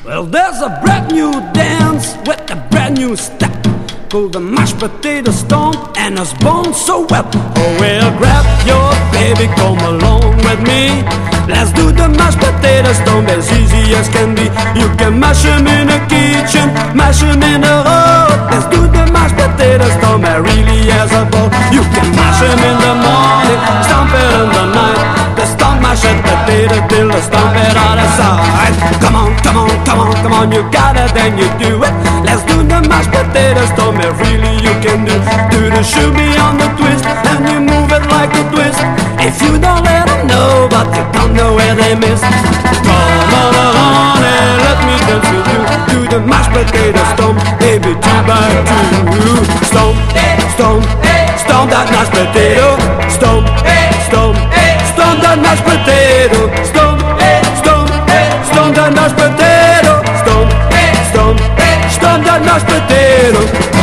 Well, there's a brand new dance with a brand new step called the mashed potato stomp, and it's born so well. Oh well, grab your baby, come along with me. Let's do the mashed potato stomp as easy as can be. You can mash them in the kitchen, mash them in the road. Let's do the mashed potato stomp as really as a ball. You can mash them in the morning, stomp it in the night. The stomp mashed potato till the stomp it out of sight. Come on, come on, come on, come on, you got it, then you do it. Let's do the mashed potato stomp as really you can do. Do the shimmy on the twist, and you move it like a twist. If you don't let them know, but you don't know where they miss. Come on and let me dance with you. Do the mashed potato stomp, baby, 2 by 2. Stomp, stomp, stomp that mashed potato. Stomp, stomp, stomp that mashed potato. Stomp, stomp, stomp that mashed potato. Stomp, stomp, stomp that mashed potato.